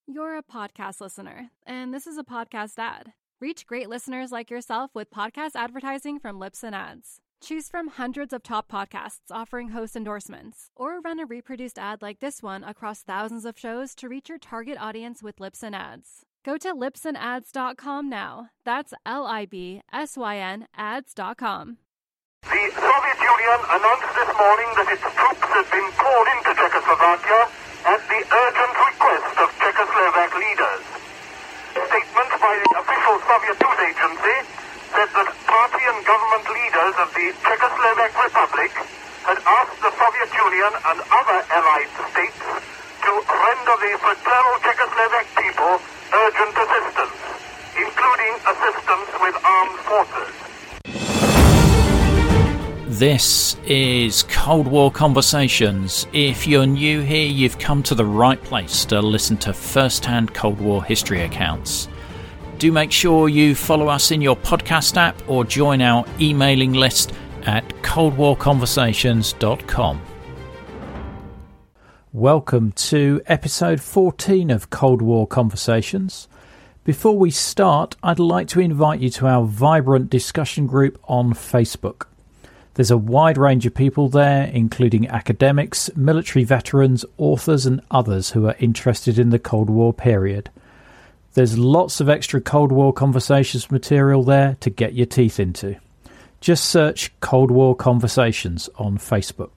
You're a podcast listener, and this is a podcast ad. Reach great listeners like yourself with podcast advertising from Libsyn Ads. Choose from hundreds of top podcasts offering host endorsements, or run a reproduced ad like this one across thousands of shows to reach your target audience with Libsyn Ads. Go to libsynads.com now. That's LIBSYN ads.com. The Soviet Union announced this morning that its troops had been called into Czechoslovakia at the urgent request of Czechoslovak leaders. A statement by the official Soviet news agency said that party and government leaders of the Czechoslovak Republic had asked the Soviet Union and other allied states to render the fraternal Czechoslovak people urgent assistance, including assistance with armed forces. This is Cold War Conversations. If you're new here, you've come to the right place to listen to first-hand Cold War history accounts. Do make sure you follow us in your podcast app or join our emailing list at coldwarconversations.com. Welcome to episode 14 of Cold War Conversations. Before we start, I'd like to invite you to our vibrant discussion group on Facebook. There's a wide range of people there, including academics, military veterans, authors and others who are interested in the Cold War period. There's lots of extra Cold War Conversations material there to get your teeth into. Just search Cold War Conversations on Facebook.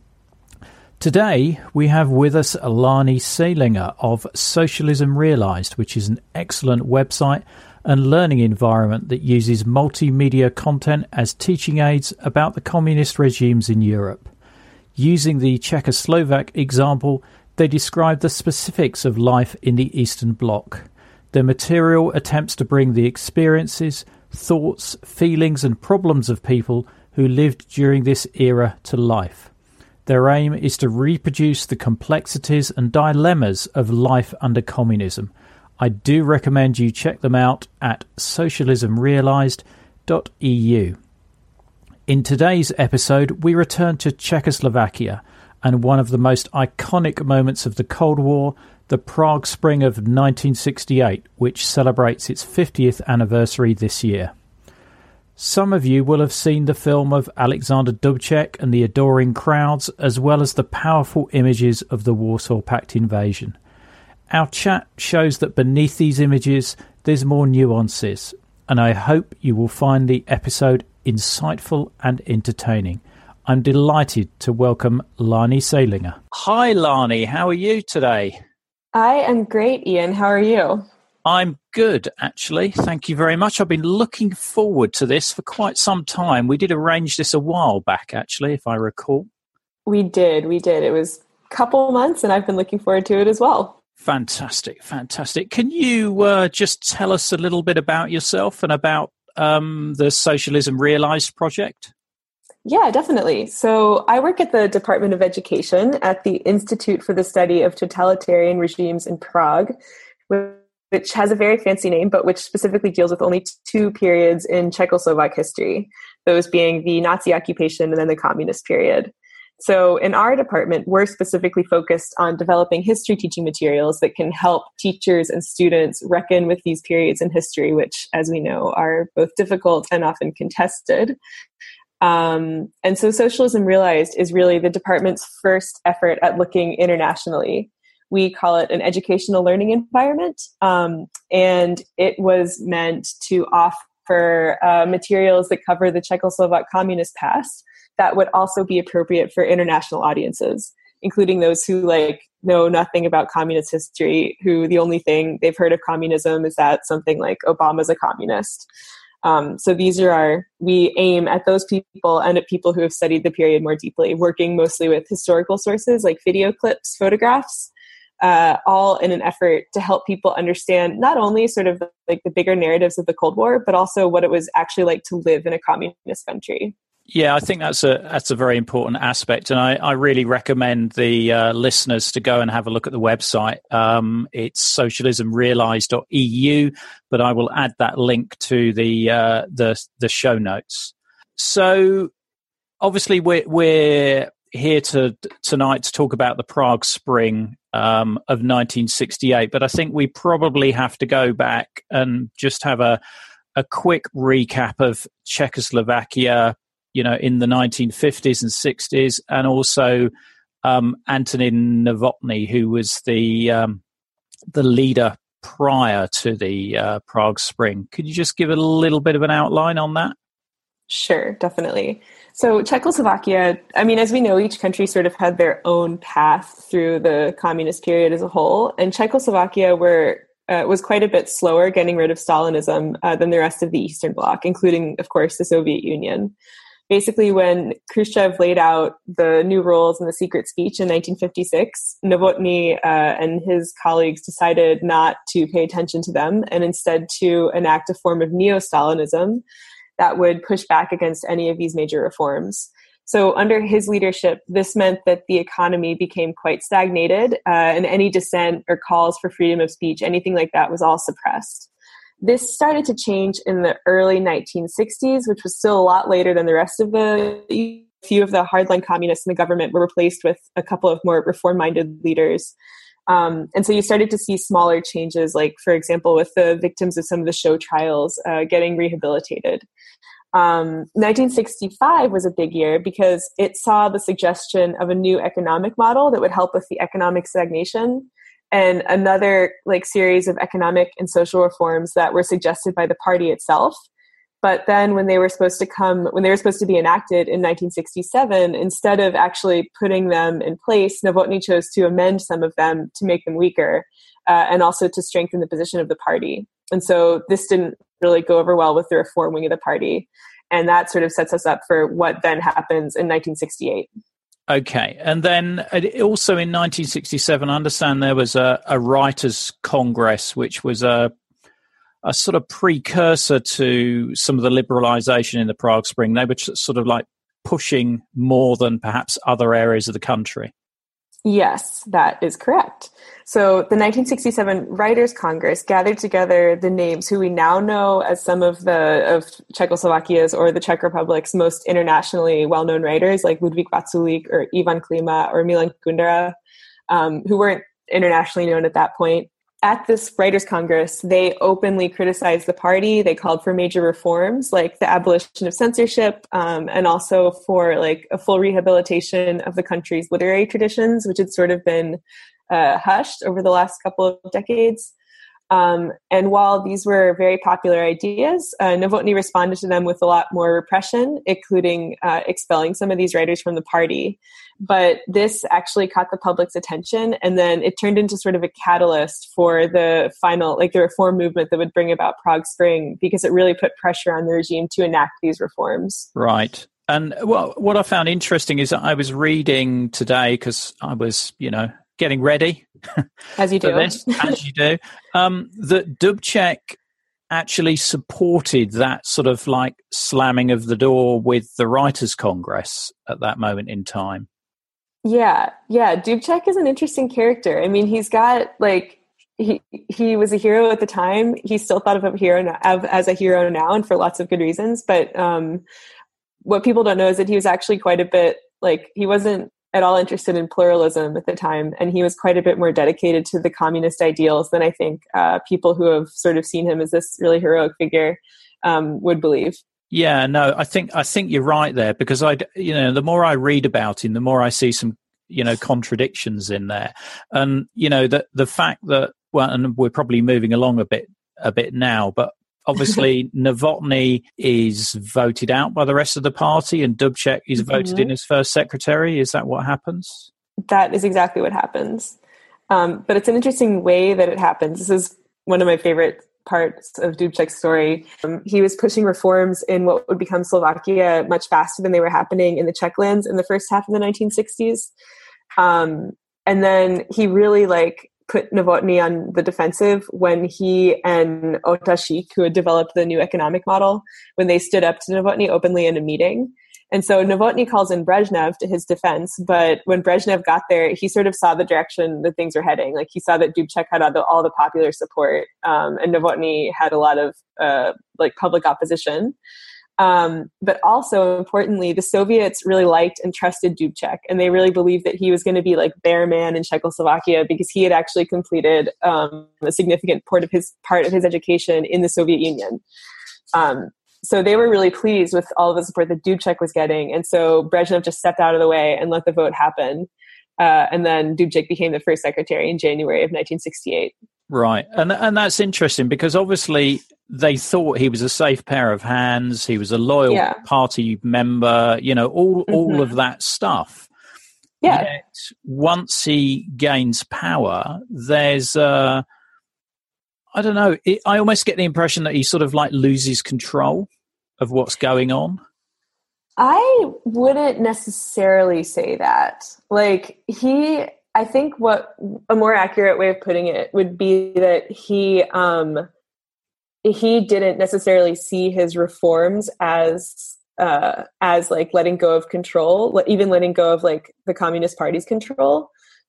Today we have with us Lani Salinger of Socialism Realised, which is an excellent website and learning environment that uses multimedia content as teaching aids about the communist regimes in Europe. Using the Czechoslovak example, they describe the specifics of life in the Eastern Bloc. Their material attempts to bring the experiences, thoughts, feelings and problems of people who lived during this era to life. Their aim is to reproduce the complexities and dilemmas of life under communism. I do recommend you check them out at socialismrealised.eu. In today's episode, we return to Czechoslovakia and one of the most iconic moments of the Cold War, the Prague Spring of 1968, which celebrates its 50th anniversary this year. Some of you will have seen the film of Alexander Dubček and the adoring crowds, as well as the powerful images of the Warsaw Pact invasion. Our chat shows that beneath these images, there's more nuances, and I hope you will find the episode insightful and entertaining. I'm delighted to welcome Lani Salinger. Hi, Lani. How are you today? I am great, Ian. How are you? I'm good, actually. Thank you very much. I've been looking forward to this for quite some time. We did arrange this a while back, actually, if I recall. We did. It was a couple months, and I've been looking forward to it as well. Fantastic. Can you just tell us a little bit about yourself and about the Socialism Realised project? Yeah, definitely. So I work at the Department of Education at the Institute for the Study of Totalitarian Regimes in Prague, which has a very fancy name, but which specifically deals with only two periods in Czechoslovak history, those being the Nazi occupation and then the communist period. So in our department, we're specifically focused on developing history teaching materials that can help teachers and students reckon with these periods in history, which, as we know, are both difficult and often contested. And so Socialism Realised is really the department's first effort at looking internationally. We call it an educational learning environment, and it was meant to offer materials that cover the Czechoslovak communist past that would also be appropriate for international audiences, including those who know nothing about communist history, who the only thing they've heard of communism is that something like Obama's a communist. So we aim at those people and at people who have studied the period more deeply, working mostly with historical sources like video clips, photographs, all in an effort to help people understand not only sort of like the bigger narratives of the Cold War, but also what it was actually like to live in a communist country. Yeah, I think that's a very important aspect, and I really recommend the listeners to go and have a look at the website. It's socialismrealised.eu, but I will add that link to the show notes. So, obviously, we're here tonight to talk about the Prague Spring of 1968, but I think we probably have to go back and just have a quick recap of Czechoslovakia, in the 1950s and 60s, and also Antonin Novotny, who was the leader prior to the Prague Spring. Could you just give a little bit of an outline on that? Sure, definitely. So Czechoslovakia, as we know, each country sort of had their own path through the communist period as a whole, and Czechoslovakia was quite a bit slower getting rid of Stalinism than the rest of the Eastern Bloc, including, of course, the Soviet Union. Basically, when Khrushchev laid out the new rules in the secret speech in 1956, Novotny and his colleagues decided not to pay attention to them and instead to enact a form of neo-Stalinism that would push back against any of these major reforms. So under his leadership, this meant that the economy became quite stagnated, and any dissent or calls for freedom of speech, anything like that, was all suppressed. This started to change in the early 1960s, which was still a lot later than the rest of a few of the hardline communists in the government were replaced with a couple of more reform-minded leaders. And so you started to see smaller changes, like, for example, with the victims of some of the show trials getting rehabilitated. 1965 was a big year because it saw the suggestion of a new economic model that would help with the economic stagnation, and another series of economic and social reforms that were suggested by the party itself. But then when they were supposed to be enacted in 1967, instead of actually putting them in place, Novotny chose to amend some of them to make them weaker, and also to strengthen the position of the party. And so this didn't really go over well with the reform wing of the party. And that sort of sets us up for what then happens in 1968. Okay. And then also in 1967, I understand there was a writers' congress, which was a sort of precursor to some of the liberalization in the Prague Spring. They were sort of pushing more than perhaps other areas of the country. Yes, that is correct. So the 1967 Writers' Congress gathered together the names who we now know as some of Czechoslovakia's or the Czech Republic's most internationally well-known writers, like Ludvík Vaculík or Ivan Klima or Milan Kundera, who weren't internationally known at that point. At this Writers' Congress, they openly criticized the party. They called for major reforms, like the abolition of censorship, and also for a full rehabilitation of the country's literary traditions, which had sort of been hushed over the last couple of decades. And while these were very popular ideas, Novotny responded to them with a lot more repression, including expelling some of these writers from the party. But this actually caught the public's attention, and then it turned into sort of a catalyst for the final, the reform movement that would bring about Prague Spring, because it really put pressure on the regime to enact these reforms. Right. And what I found interesting is that I was reading today, because I was, getting ready. As you do. As you do. That Dubček actually supported that sort of slamming of the door with the Writers' Congress at that moment in time. Yeah. Dubček is an interesting character. He's got he was a hero at the time. He's still thought of as a hero now, and for lots of good reasons. But what people don't know is that he was actually quite a bit he wasn't at all interested in pluralism at the time, and he was quite a bit more dedicated to the communist ideals than I think people who have sort of seen him as this really heroic figure would believe. Yeah, no, I think you're right there, because the more I read about him, the more I see some contradictions in there, and the fact that and we're probably moving along a bit now, but obviously Novotny is voted out by the rest of the party, and Dubček is voted in as first secretary. Is that what happens? That is exactly what happens. But it's an interesting way that it happens. This is one of my favorite parts of Dubček's story. He was pushing reforms in what would become Slovakia much faster than they were happening in the Czech lands in the first half of the 1960s. And then he really put Novotny on the defensive when he and Otašík, who had developed the new economic model, when they stood up to Novotny openly in a meeting. And so Novotny calls in Brezhnev to his defense, but when Brezhnev got there, he sort of saw the direction that things were heading. He saw that Dubček had all the popular support, and Novotny had a lot of public opposition. But also importantly, the Soviets really liked and trusted Dubček, and they really believed that he was going to be like their man in Czechoslovakia because he had actually completed a significant part of his education in the Soviet Union. So they were really pleased with all of the support that Dubček was getting, and so Brezhnev just stepped out of the way and let the vote happen. And then Dubček became the first secretary in January of 1968. Right, and that's interesting because obviously they thought he was a safe pair of hands. He was a loyal party member. All of that stuff. Yeah. Yet, once he gains power, there's I don't know. I almost get the impression that he sort of like loses control of what's going on. I wouldn't necessarily say that. I think what a more accurate way of putting it would be that he didn't necessarily see his reforms as like letting go of control, even letting go of like the Communist Party's control.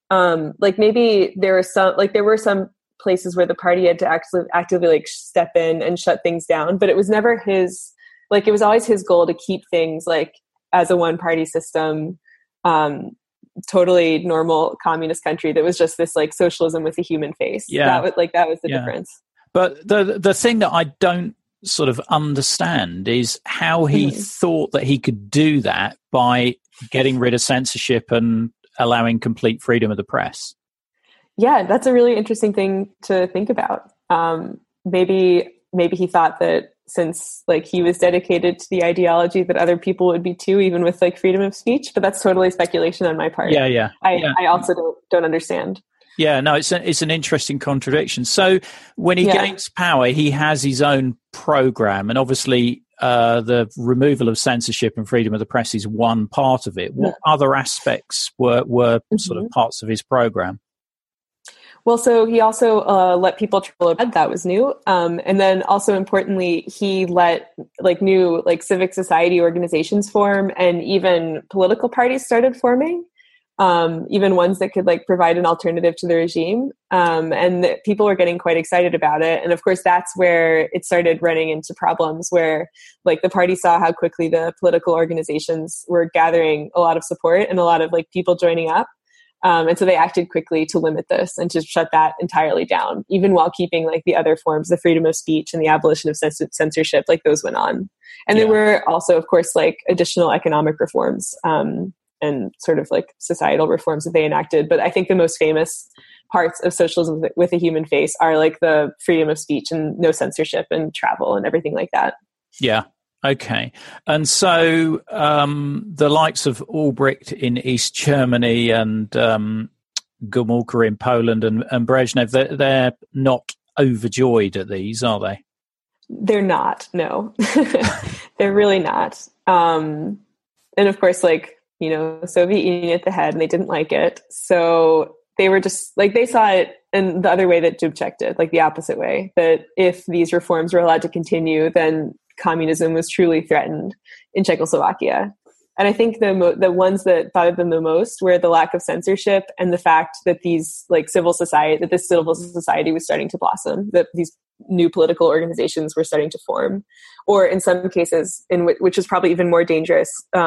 Maybe there were some places where the party had to actively like step in and shut things down, but it was never his. Like it was always his goal to keep things like as a one-party system. Totally normal communist country that was just this like socialism with a human face. Yeah. That was the difference. But the thing that I don't sort of understand is how he thought that he could do that by getting rid of censorship and allowing complete freedom of the press. Yeah, that's a really interesting thing to think about. Maybe he thought that since like he was dedicated to the ideology that other people would be too, even with like freedom of speech, but that's totally speculation on my part. I also don't understand. Yeah, no, it's an interesting contradiction. So when he gains power, he has his own program, and obviously the removal of censorship and freedom of the press is one part of it. What other aspects were sort of parts of his program? Well, so he also let people travel abroad. That was new. And then also importantly, he let like new like civic society organizations form, and even political parties started forming, even ones that could like provide an alternative to the regime. And people were getting quite excited about it. And of course, that's where it started running into problems where like the party saw how quickly the political organizations were gathering a lot of support and a lot of like people joining up. And so they acted quickly to limit this and to shut that entirely down, even while keeping like the other forms, the freedom of speech and the abolition of censorship, like those went on. And there were also, of course, like additional economic reforms and sort of like societal reforms that they enacted. But I think the most famous parts of socialism with a human face are like the freedom of speech and no censorship and travel and everything like that. Yeah. Okay. And so the likes of Albrecht in East Germany and Gomulka in Poland and Brezhnev, they're not overjoyed at these, are they? They're not, no. They're really not. And of course, like, Soviet Union at the head, and they didn't like it. So they were just, like, they saw it in the other way that Dubček did, like the opposite way, that if these reforms were allowed to continue, then communism was truly threatened in Czechoslovakia. And I think the ones that bothered them the most were the lack of censorship and the fact that this civil society was starting to blossom, that these new political organizations were starting to form, or in some cases, which is probably even more dangerous,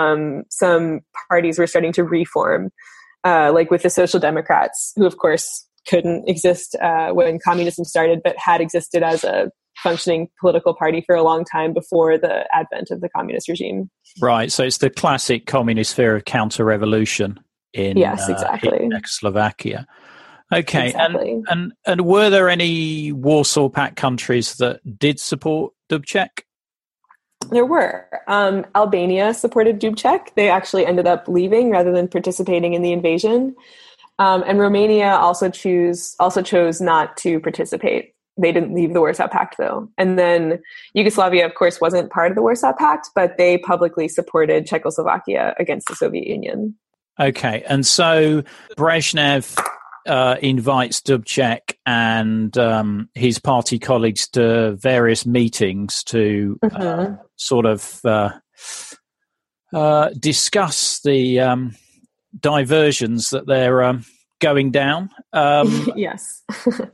some parties were starting to reform, like with the Social Democrats, who of course couldn't exist when communism started, but had existed as a functioning political party for a long time before the advent of the communist regime. Right. So it's the classic communist fear of counter-revolution in Czechoslovakia. Okay. Exactly. And were there any Warsaw Pact countries that did support Dubček? There were. Albania supported Dubček. They actually ended up leaving rather than participating in the invasion. And Romania also chose not to participate. They didn't leave the Warsaw Pact, though. And then Yugoslavia, of course, wasn't part of the Warsaw Pact, but they publicly supported Czechoslovakia against the Soviet Union. Okay. And so Brezhnev invites Dubček and his party colleagues to various meetings to sort of discuss the diversions that they're going down. Yes.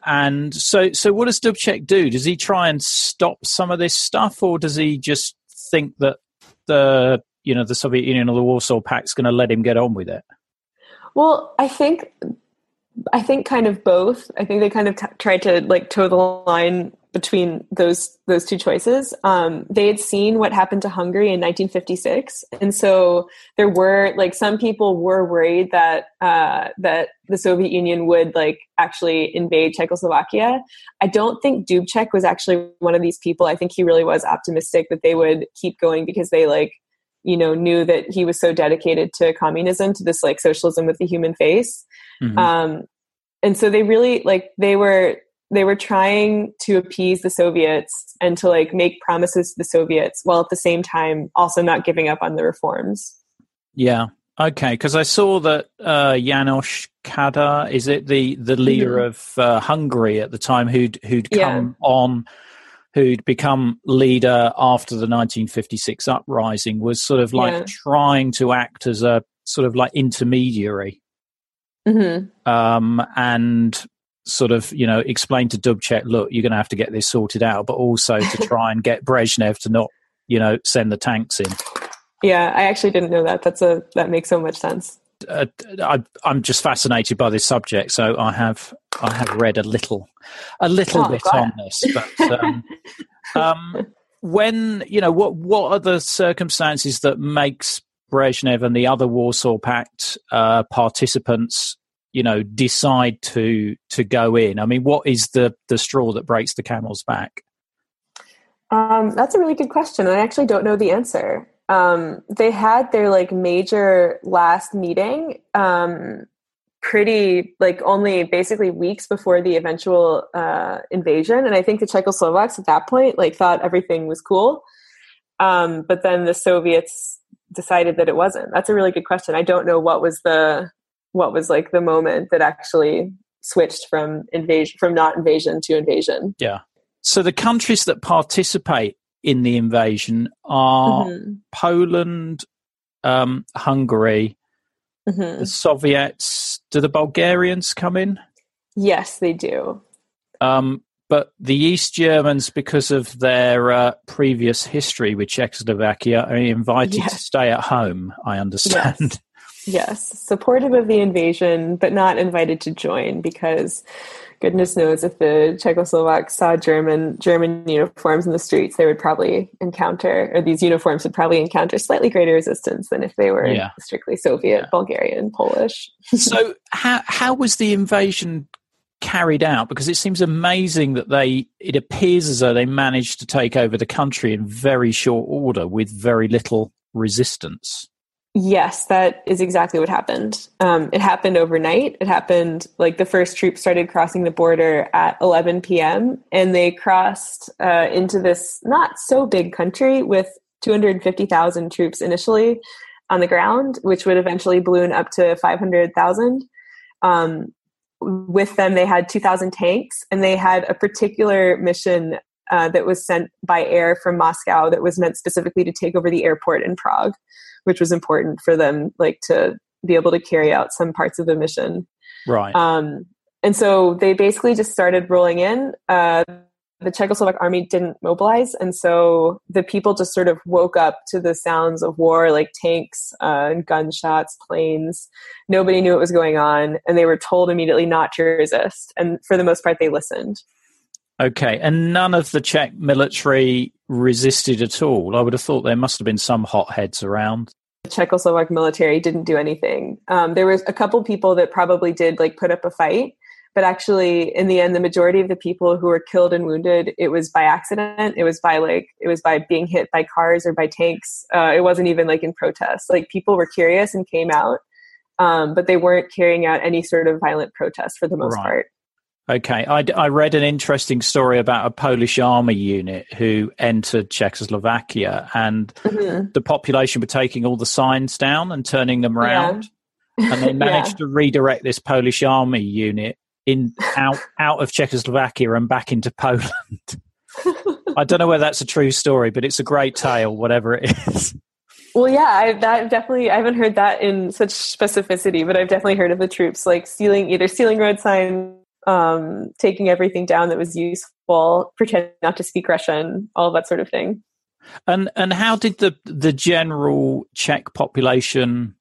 And so what does Dubček do? Does he try and stop some of this stuff, or does he just think that the Soviet Union or the Warsaw Pact's going to let him get on with it? Well, I think kind of both. I think they kind of tried to like toe the line between those two choices. They had seen what happened to Hungary in 1956, and so there were like some people were worried that the Soviet Union would like actually invade Czechoslovakia. I don't think Dubček was actually one of these people. I think he really was optimistic that they would keep going because they like, you know, knew that he was so dedicated to communism, to this like socialism with the human face. Mm-hmm. And so they really like they were trying to appease the Soviets and to like make promises to the Soviets while at the same time also not giving up on the reforms. Yeah. Okay. Because I saw that János Kadar, is it the leader of Hungary at the time, who'd come on, who'd become leader after the 1956 uprising, was sort of like trying to act as a sort of like intermediary, and sort of, you know, explain to Dubček, look, you're going to have to get this sorted out, but also to try and get Brezhnev to not, you know, send the tanks in. Yeah, I actually didn't know that. That makes so much sense. I'm just fascinated by this subject, so I have read a little bit on this. But when, you know, what are the circumstances that makes Brezhnev and the other Warsaw Pact participants, you know, decide to go in? I mean, what is the straw that breaks the camel's back? That's a really good question. I actually don't know the answer. They had their like major last meeting pretty like only basically weeks before the eventual invasion. And I think the Czechoslovaks at that point like thought everything was cool. But then the Soviets decided that it wasn't. That's a really good question. I don't know what was like the moment that actually switched from not invasion to invasion. Yeah. So the countries that participate in the invasion are Poland, Hungary, the Soviets. Do the Bulgarians come in? Yes, they do. But the East Germans, because of their previous history with Czechoslovakia, are invited to stay at home, I understand. Yes, supportive of the invasion, but not invited to join because goodness knows if the Czechoslovaks saw German uniforms in the streets, they would probably encounter, or these uniforms would probably encounter slightly greater resistance than if they were strictly Soviet, Bulgarian, Polish. So how was the invasion carried out? Because it seems amazing that it appears as though they managed to take over the country in very short order with very little resistance. Yes, that is exactly what happened. It happened overnight. It happened like the first troops started crossing the border at 11 p.m. and they crossed into this not so big country with 250,000 troops initially on the ground, which would eventually balloon up to 500,000. With them, they had 2,000 tanks, and they had a particular mission that was sent by air from Moscow that was meant specifically to take over the airport in Prague, which was important for them, like to be able to carry out some parts of the mission. Right. And so they basically just started rolling in. The Czechoslovak army didn't mobilize. And so the people just sort of woke up to the sounds of war, like tanks and gunshots, planes. Nobody knew what was going on. And they were told immediately not to resist. And for the most part, they listened. Okay. And none of the Czech military resisted at all. I would have thought there must have been some hotheads around. The Czechoslovak military didn't do anything. There was a couple people that probably did like put up a fight. But actually, in the end, the majority of the people who were killed and wounded, it was by accident. It was by being hit by cars or by tanks. It wasn't even like in protest. Like people were curious and came out, but they weren't carrying out any sort of violent protest for the most part. Okay. I read an interesting story about a Polish army unit who entered Czechoslovakia, and the population were taking all the signs down and turning them around. Yeah. And they managed to redirect this Polish army unit out of Czechoslovakia and back into Poland. I don't know whether that's a true story, but it's a great tale, whatever it is. Well, yeah, I haven't heard that in such specificity, but I've definitely heard of the troops like stealing road signs, taking everything down that was useful, pretending not to speak Russian, all of that sort of thing. And how did the general Czech population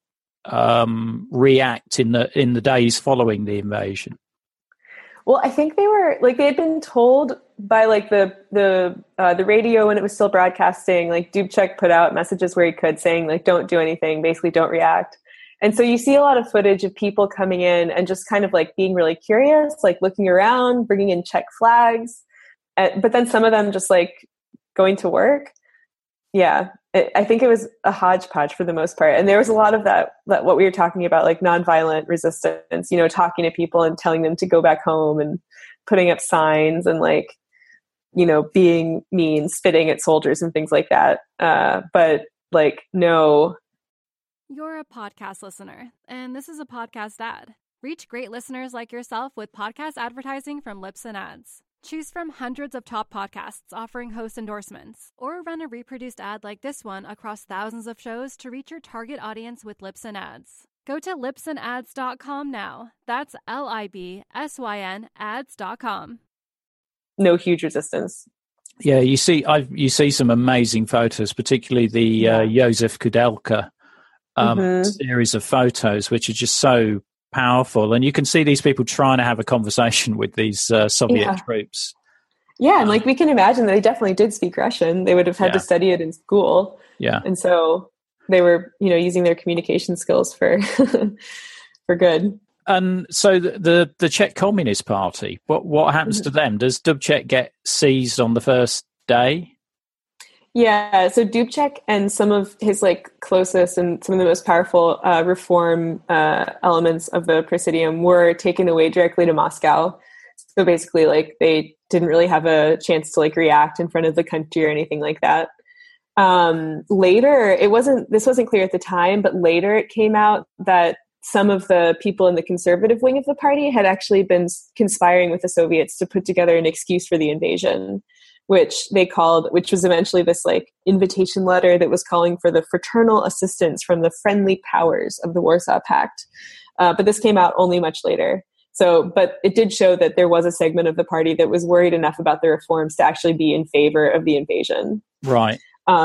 react in the days following the invasion? Well, I think they were like, they had been told by like the radio when it was still broadcasting, like Dubček put out messages where he could, saying like, don't do anything, basically don't react. And so you see a lot of footage of people coming in and just kind of like being really curious, like looking around, bringing in Czech flags, but then some of them just like going to work. Yeah, I think it was a hodgepodge for the most part. And there was a lot of that what we were talking about, like nonviolent resistance, talking to people and telling them to go back home and putting up signs and like, being mean, spitting at soldiers and things like that. But like, no. You're a podcast listener, and this is a podcast ad. Reach great listeners like yourself with podcast advertising from Libsyn Ads. Choose from hundreds of top podcasts offering host endorsements, or run a reproduced ad like this one across thousands of shows to reach your target audience with Libsyn Ads. Go to libsynads.com now. That's LIBSYN ads.com. No huge resistance. Yeah, you see some amazing photos, particularly the Josef Kudelka series of photos, which are just so powerful, and you can see these people trying to have a conversation with these Soviet troops. Yeah, and like we can imagine that they definitely did speak Russian. They would have had to study it in school. Yeah, and so they were, using their communication skills for for good. And so the Czech Communist Party, what happens to them? Does Dubček get seized on the first day? Yeah, so Dubček and some of his like closest and some of the most powerful reform elements of the Presidium were taken away directly to Moscow. So basically, like they didn't really have a chance to like react in front of the country or anything like that. Later, this wasn't clear at the time, but later it came out that some of the people in the conservative wing of the party had actually been conspiring with the Soviets to put together an excuse for the invasion, which was eventually this like invitation letter that was calling for the fraternal assistance from the friendly powers of the Warsaw Pact. But this came out only much later. But it did show that there was a segment of the party that was worried enough about the reforms to actually be in favor of the invasion. Right.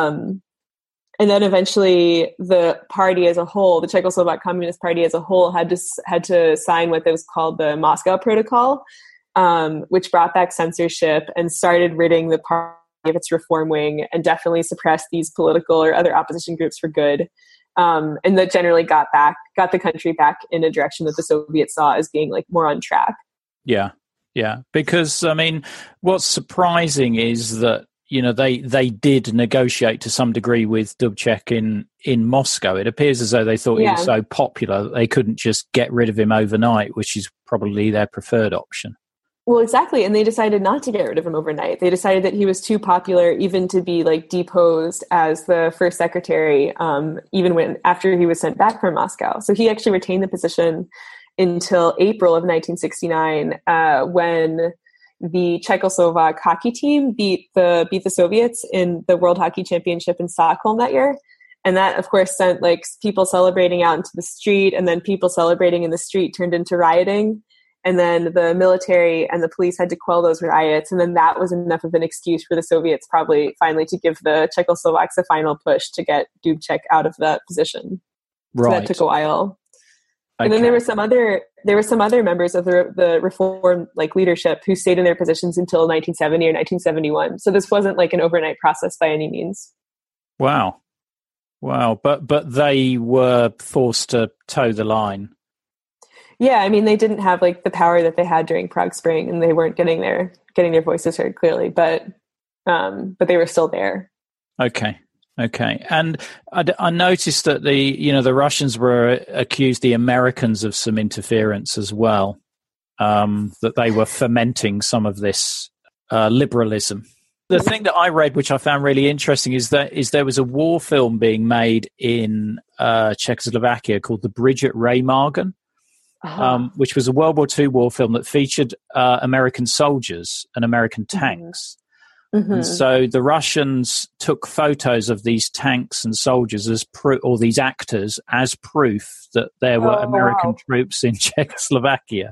And then eventually the party as a whole, the Czechoslovak Communist Party as a whole, had to sign what was called the Moscow Protocol, which brought back censorship and started ridding the party of its reform wing and definitely suppressed these political or other opposition groups for good. And that generally got the country back in a direction that the Soviets saw as being like more on track. Yeah. Yeah. Because I mean, what's surprising is that, they did negotiate to some degree with Dubček in Moscow. It appears as though they thought he was so popular that they couldn't just get rid of him overnight, which is probably their preferred option. Well, exactly. And they decided not to get rid of him overnight. They decided that he was too popular even to be like deposed as the first secretary, even after he was sent back from Moscow. So he actually retained the position until April of 1969, when the Czechoslovak hockey team beat the Soviets in the World Hockey Championship in Stockholm that year. And that, of course, sent like people celebrating out into the street, and then people celebrating in the street turned into rioting. And then the military and the police had to quell those riots. And then that was enough of an excuse for the Soviets probably finally to give the Czechoslovaks a final push to get Dubček out of that position. Right. So that took a while. Okay. And then there were some other members of the reform like leadership who stayed in their positions until 1970 or 1971. So this wasn't like an overnight process by any means. Wow. But they were forced to toe the line. Yeah, I mean, they didn't have like the power that they had during Prague Spring, and they weren't getting their voices heard clearly, but they were still there. Okay. And I noticed that the Russians were accused the Americans of some interference as well, that they were fomenting some of this liberalism. The thing that I read, which I found really interesting, is there was a war film being made in Czechoslovakia called The Bridge at Remagen, which was a World War II war film that featured American soldiers and American tanks. Mm-hmm. And so the Russians took photos of these tanks and soldiers or these actors as proof that there were American troops in Czechoslovakia,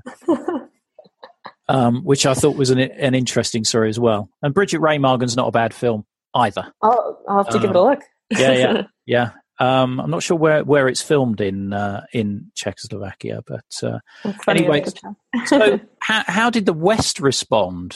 which I thought was an interesting story as well. And Bridget Remagen's not a bad film. either. I'll have to give it a look. Yeah. I'm not sure where it's filmed in Czechoslovakia, but anyway. So, how did the West respond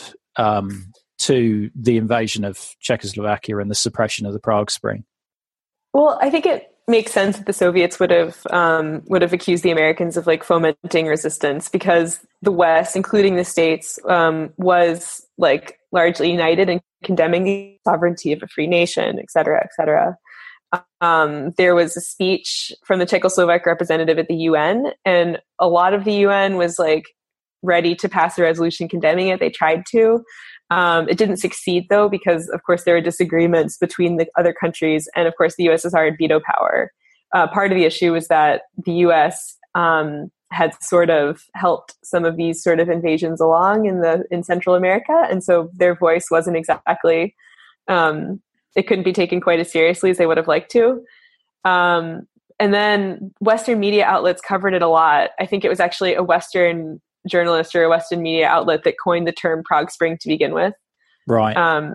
to the invasion of Czechoslovakia and the suppression of the Prague Spring? Well, I think it makes sense that the Soviets would have accused the Americans of like fomenting resistance, because the West, including the States, was like largely united in condemning the sovereignty of a free nation, et cetera, et cetera. There was a speech from the Czechoslovak representative at the UN, and a lot of the UN was like ready to pass a resolution condemning it. They tried to. It didn't succeed, though, because, of course, there were disagreements between the other countries. And, of course, the USSR had veto power. Part of the issue was that the US had sort of helped some of these sort of invasions along in Central America. And so their voice wasn't exactly, it couldn't be taken quite as seriously as they would have liked to. And then Western media outlets covered it a lot. I think it was actually a Western journalist or a Western media outlet that coined the term Prague Spring to begin with. Right.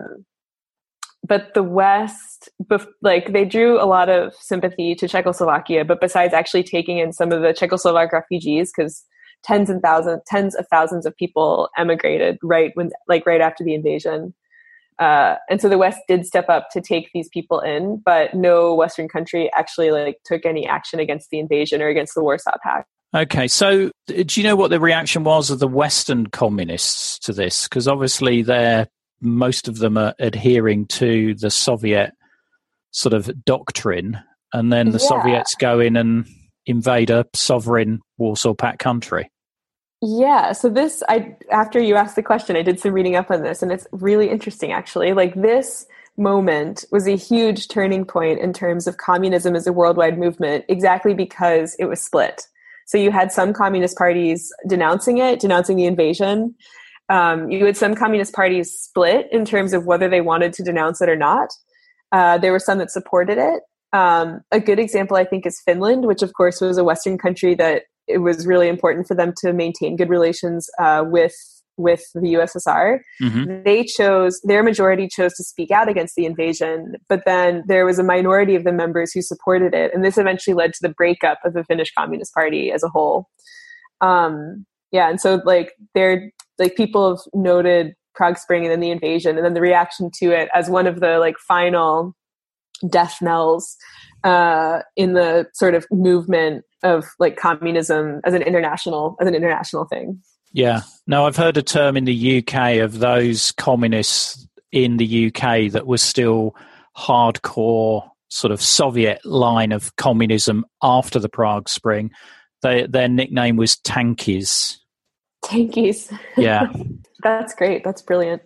But the West, they drew a lot of sympathy to Czechoslovakia, but besides actually taking in some of the Czechoslovak refugees, because tens of thousands of people emigrated right after the invasion. And so the West did step up to take these people in, but no Western country actually took any action against the invasion or against the Warsaw Pact. Okay, so do you know what the reaction was of the Western communists to this? Because obviously most of them are adhering to the Soviet sort of doctrine, and then the Soviets go in and invade a sovereign Warsaw Pact country. Yeah, so after you asked the question, I did some reading up on this, and it's really interesting, actually. This moment was a huge turning point in terms of communism as a worldwide movement, exactly because it was split. So you had some communist parties denouncing the invasion. You had some communist parties split in terms of whether they wanted to denounce it or not. There were some that supported it. A good example, I think, is Finland, which of course was a Western country that it was really important for them to maintain good relations with the USSR. Mm-hmm. Their majority chose to speak out against the invasion, but then there was a minority of the members who supported it. And this eventually led to the breakup of the Finnish Communist Party as a whole. And so people have noted Prague Spring and then the invasion and then the reaction to it as one of the final death knells in the sort of movement of communism as an international thing. Yeah. Now, I've heard a term in the UK of those communists in the UK that were still hardcore sort of Soviet line of communism after the Prague Spring. Their nickname was Tankies. Tankies. Yeah. That's great. That's brilliant.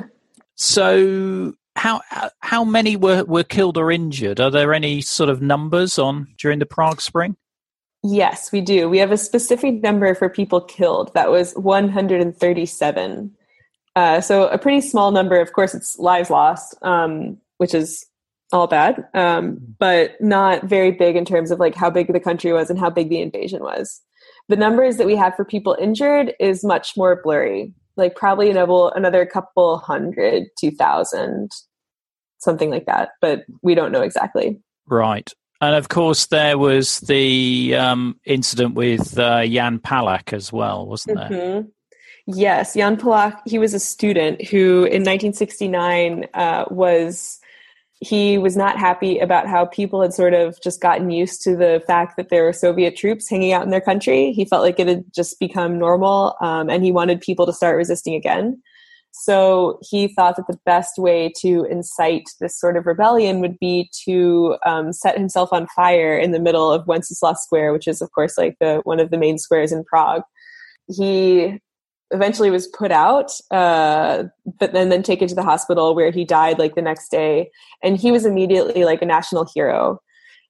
So how many were killed or injured? Are there any sort of numbers during the Prague Spring? Yes, we do. We have a specific number for people killed. That was 137. So a pretty small number. Of course, it's lives lost, which is all bad, but not very big in terms of how big the country was and how big the invasion was. The numbers that we have for people injured is much more blurry, probably another couple hundred, 2,000, something like that. But we don't know exactly. Right. And of course, there was the incident with Jan Palach as well, wasn't there? Mm-hmm. Yes, Jan Palach, he was a student who in 1969 was not happy about how people had sort of just gotten used to the fact that there were Soviet troops hanging out in their country. He felt like it had just become normal, and he wanted people to start resisting again. So he thought that the best way to incite this sort of rebellion would be to set himself on fire in the middle of Wenceslas Square, which is, of course, one of the main squares in Prague. He eventually was put out, but then taken to the hospital where he died the next day. And he was immediately a national hero.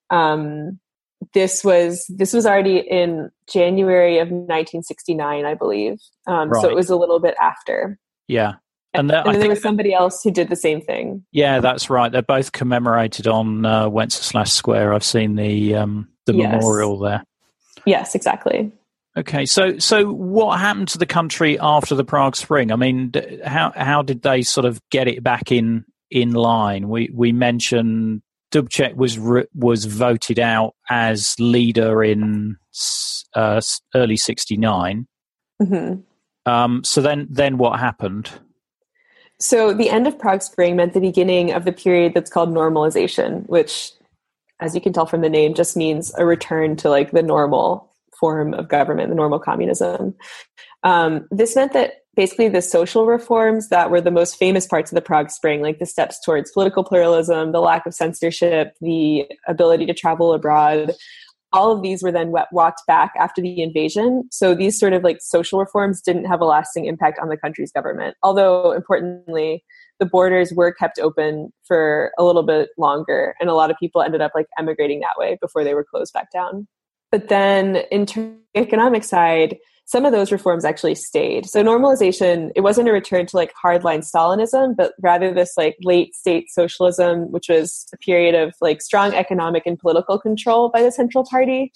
This was already in January of 1969, I believe. Right. So it was a little bit after. Yeah. And then there was somebody else who did the same thing. Yeah, that's right. They're both commemorated on Wenceslas Square. I've seen the memorial there. Yes, exactly. Okay, so what happened to the country after the Prague Spring? I mean, how did they sort of get it back in in line. We mentioned Dubček was voted out as leader in early '69. Mm-hmm. So then what happened? So the end of Prague Spring meant the beginning of the period that's called normalization, which, as you can tell from the name, just means a return to like the normal form of government, the normal communism. This meant that basically the social reforms that were the most famous parts of the Prague Spring, like the steps towards political pluralism, the lack of censorship, the ability to travel abroad, all of these were then walked back after the invasion. So these sort of like social reforms didn't have a lasting impact on the country's government. Although, importantly, the borders were kept open for a little bit longer, and a lot of people ended up like emigrating that way before they were closed back down. But then in terms of the economic side, some of those reforms actually stayed. So normalization, it wasn't a return to like hardline Stalinism, but rather this like late state socialism, which was a period of like strong economic and political control by the Central Party.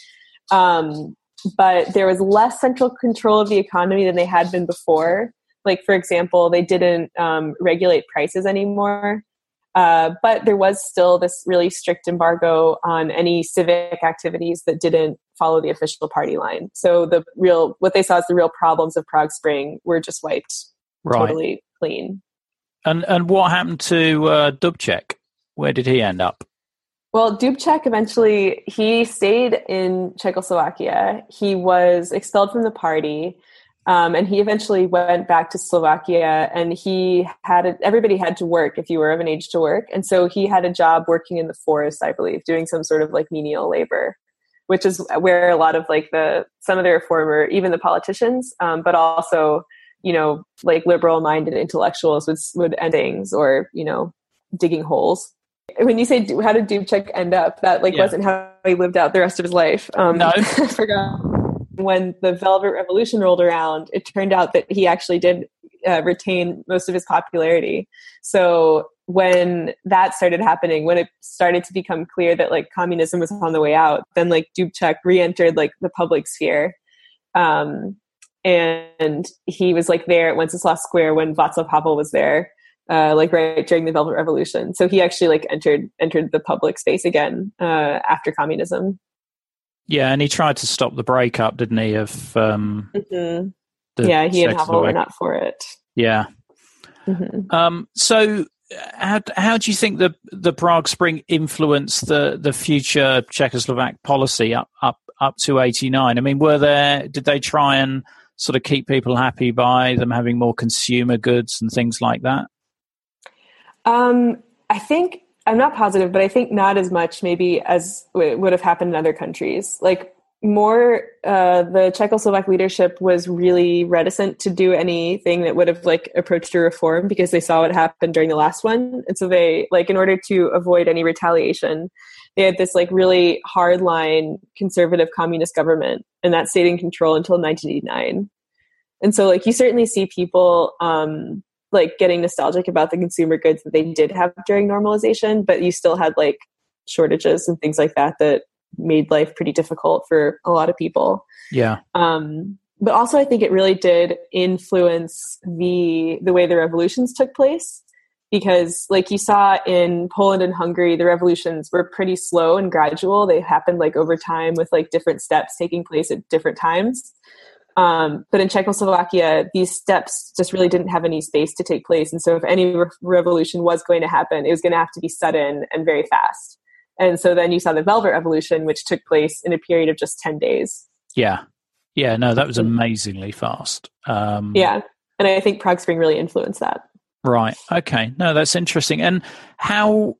But there was less central control of the economy than they had been before. Like, for example, they didn't regulate prices anymore. But there was still this really strict embargo on any civic activities that didn't follow the official party line. So what they saw as the real problems of Prague Spring were just wiped totally clean. And what happened to Dubček? Where did he end up? Well, Dubček eventually, he stayed in Czechoslovakia. He was expelled from the party. And he eventually went back to Slovakia, and everybody had to work if you were of an age to work. And so he had a job working in the forest, I believe, doing some sort of like menial labor, which is where a lot of like some of the reformer, even the politicians, but also, like liberal minded intellectuals would end things, or, digging holes. When you say, how did Dubček end up? That wasn't how he lived out the rest of his life. No. I forgot. When the Velvet Revolution rolled around, it turned out that he actually did retain most of his popularity. So when that started happening, when it started to become clear that like communism was on the way out, then like Dubček re-entered like the public sphere. And he was like there at Wenceslas Square when Václav Havel was there, like right during the Velvet Revolution. So he actually like entered the public space again after communism. Yeah, and he tried to stop the breakup, didn't he? Of he and Havel were not for it. Yeah. Mm-hmm. So, how do you think the Prague Spring influenced the future Czechoslovak policy up to '89? I mean, did they try and sort of keep people happy by them having more consumer goods and things like that? I think. I'm not positive, but I think not as much maybe as would have happened in other countries. Like more, the Czechoslovak leadership was really reticent to do anything that would have like approached a reform, because they saw what happened during the last one. And so they, like, in order to avoid any retaliation, they had this like really hardline conservative communist government, and that stayed in control until 1989. And so like you certainly see people, like getting nostalgic about the consumer goods that they did have during normalization, but you still had like shortages and things like that made life pretty difficult for a lot of people. Yeah. But also I think it really did influence the way the revolutions took place, because like you saw in Poland and Hungary, the revolutions were pretty slow and gradual. They happened like over time with like different steps taking place at different times. But in Czechoslovakia, these steps just really didn't have any space to take place. And so if any revolution was going to happen, it was going to have to be sudden and very fast. And so then you saw the Velvet Revolution, which took place in a period of just 10 days. Yeah. Yeah, no, that was amazingly fast. Yeah. And I think Prague Spring really influenced that. Right. Okay. No, that's interesting. And how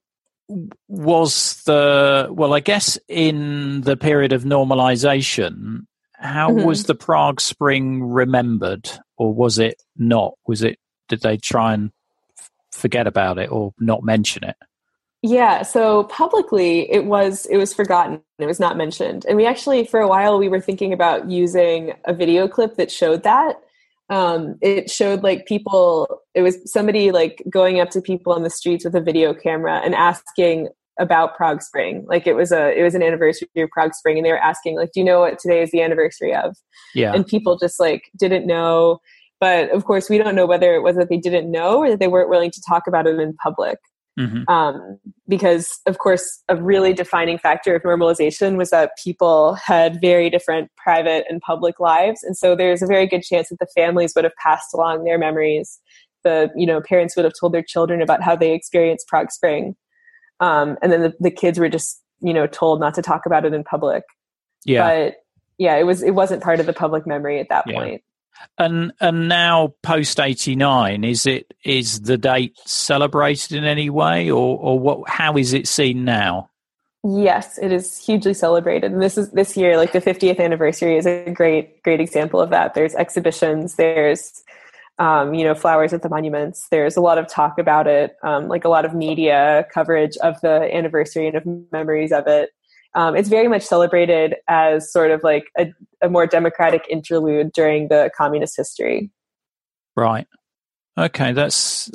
was I guess in the period of normalization, how was the Prague Spring remembered, or was it not? Did they try and forget about it or not mention it? Yeah, so publicly it was forgotten. It was not mentioned. And we actually, for a while, we were thinking about using a video clip that showed that. It showed like people, it was somebody like going up to people on the streets with a video camera and asking about Prague Spring. Like it was an anniversary of Prague Spring, and they were asking like, do you know what today is the anniversary of? Yeah. And people just like didn't know. But of course we don't know whether it was that they didn't know or that they weren't willing to talk about it in public. Because, of course, a really defining factor of normalization was that people had very different private and public lives. And so there's a very good chance that the families would have passed along their memories. The parents would have told their children about how they experienced Prague Spring. And then the kids were just, told not to talk about it in public. Yeah. But yeah, it wasn't part of the public memory at that point. And now post 89, is the date celebrated in any way, or what? How is it seen now? Yes, it is hugely celebrated, and this year, like the 50th anniversary, is a great example of that. There's exhibitions, there's flowers at the monuments. There's a lot of talk about it, like a lot of media coverage of the anniversary and of memories of it. It's very much celebrated as sort of like a more democratic interlude during the communist history. Right. Okay, that's